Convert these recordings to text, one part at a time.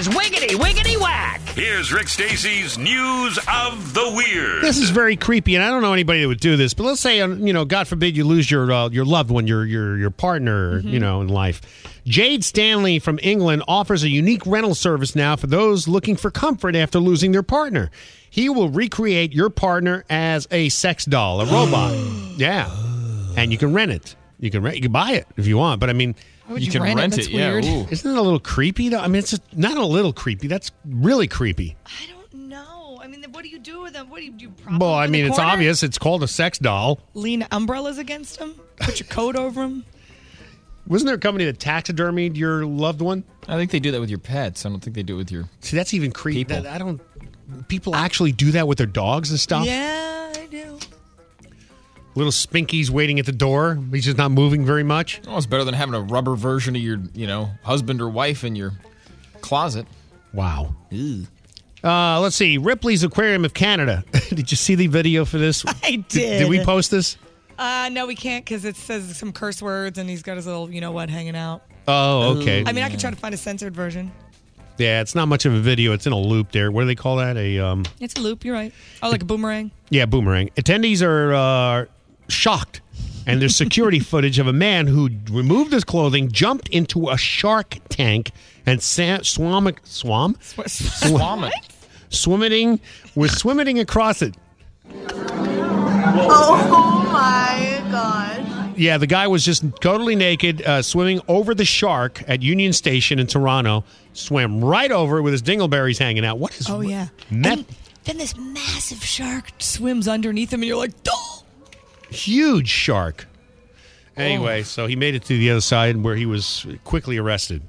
is Wiggity Wiggity Whack. Here's Rick Stacy's News of the Weird. This is very creepy, and I don't know anybody that would do this, but let's say, God forbid you lose your loved one, your partner, in life. Jade Stanley from England offers a unique rental service now for those looking for comfort after losing their partner. He will recreate your partner as a sex doll, a robot. Yeah. And you can rent it. You can buy it if you want, but I mean... You can rent it, yeah. Ooh. Isn't it a little creepy, though? I mean, it's not a little creepy. That's really creepy. I don't know. I mean, what do you do with them? What do you prop Well, them I in mean, the it's corner? obvious. It's called a sex doll. Lean umbrellas against them? Put your coat over them? Wasn't there a company that taxidermied your loved one? I think they do that with your pets. I don't think they do it with your See, that's even creepy. people. People actually do that with their dogs and stuff? Yeah, I do. Little Spinky's waiting at the door. He's just not moving very much. Oh, it's better than having a rubber version of your, husband or wife in your closet. Wow. Let's see. Ripley's Aquarium of Canada. Did you see the video for this? I did. Did we post this? No, we can't because it says some curse words and he's got his little, hanging out. Oh, okay. I mean, I could try to find a censored version. Yeah, it's not much of a video. It's in a loop there. What do they call that? It's a loop. You're right. Oh, like a boomerang? Yeah, boomerang. Attendees are shocked, and there's security footage of a man who removed his clothing, jumped into a shark tank, and swimming across it. Oh my gosh. Yeah, the guy was just totally naked, swimming over the shark at Union Station in Toronto, swam right over it with his dingleberries hanging out. What is Oh, yeah. And then this massive shark swims underneath him, and you're like, duh! Huge shark. Anyway, so he made it to the other side where he was quickly arrested.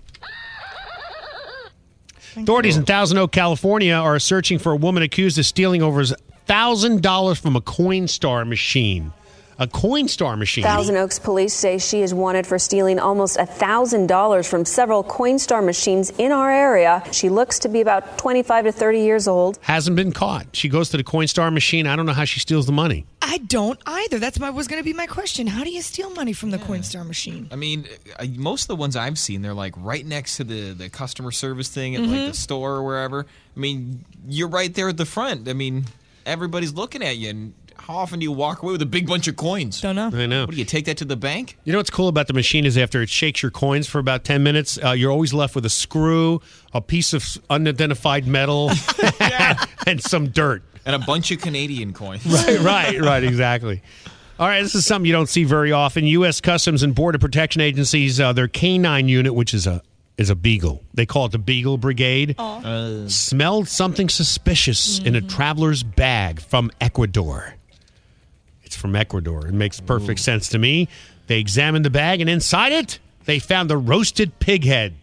Authorities in Thousand Oaks, California are searching for a woman accused of stealing over $1,000 from a Coinstar machine. A Coinstar machine. Thousand Oaks police say she is wanted for stealing almost $1,000 from several Coinstar machines in our area. She looks to be about 25 to 30 years old. Hasn't been caught. She goes to the Coinstar machine. I don't know how she steals the money. I don't either. That's was going to be my question. How do you steal money from the Coinstar machine? I mean, most of the ones I've seen, they're like right next to the customer service thing at like the store or wherever. I mean, you're right there at the front. I mean, everybody's looking at you. And how often do you walk away with a big bunch of coins? Don't know. I know. What, do you take that to the bank? You know what's cool about the machine is after it shakes your coins for about 10 minutes, you're always left with a screw, a piece of unidentified metal, and some dirt. And a bunch of Canadian coins. Right, exactly. All right, this is something you don't see very often. U.S. Customs and Border Protection agencies, their K-9 unit, which is a beagle. They call it the Beagle Brigade. Smelled something suspicious in a traveler's bag from Ecuador. It's from Ecuador. It makes perfect sense to me. They examined the bag, and inside it, they found the roasted pig head.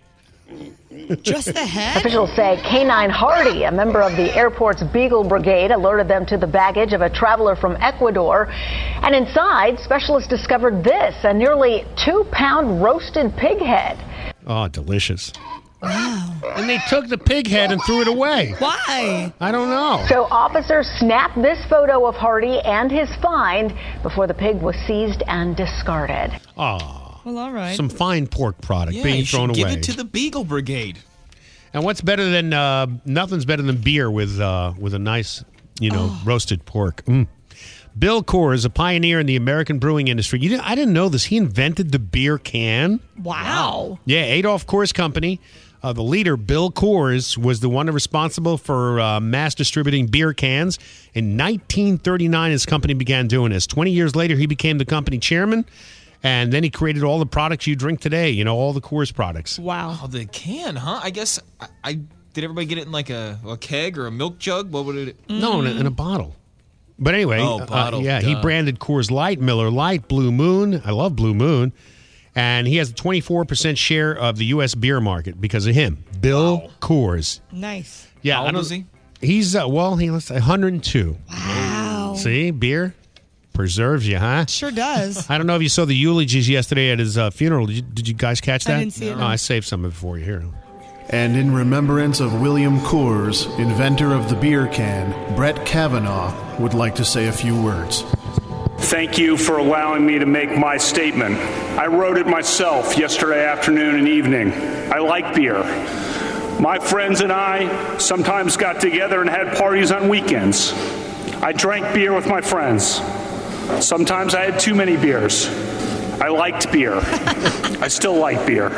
Just the head? Officials say K9 Hardy, a member of the airport's Beagle Brigade, alerted them to the baggage of a traveler from Ecuador. And inside, specialists discovered this, a nearly 2-pound roasted pig head. Oh, delicious. Wow. And they took the pig head and threw it away. Why? I don't know. So officers snapped this photo of Hardy and his find before the pig was seized and discarded. Oh. Well, all right. Some fine pork product Yeah, being thrown away. give it to the Beagle Brigade. And what's better than nothing's better than beer with a nice, roasted pork. Bill Coors, a pioneer in the American brewing industry. I didn't know this. He invented the beer can. Wow. Yeah, Adolph Coors Company. The leader, Bill Coors, was the one responsible for mass distributing beer cans. In 1939, his company began doing this. 20 years later, he became the company chairman. And then he created all the products you drink today, all the Coors products. Wow. Oh, the can, huh? I guess, did everybody get it in like a keg or a milk jug? What would it? No, in a bottle. But anyway, bottle. He branded Coors Light, Miller Lite, Blue Moon. I love Blue Moon. And he has a 24% share of the U.S. beer market because of him, Bill Coors. Nice. Yeah, How old is he? He's, he looks 102. Wow. See, beer preserves you, huh? Sure does. I don't know if you saw the eulogies yesterday at his funeral. Did you guys catch that? I didn't see it. No, I saved some of it for you here. And in remembrance of William Coors, inventor of the beer can, Brett Kavanaugh would like to say a few words. Thank you for allowing me to make my statement. I wrote it myself yesterday afternoon and evening. I like beer. My friends and I sometimes got together and had parties on weekends. I drank beer with my friends. Sometimes I had too many beers. I liked beer. I still like beer.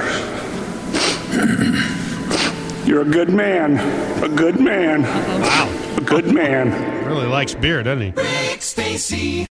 You're a good man. A good man. Wow. A good man. Really likes beer, doesn't he? Rick Stacy.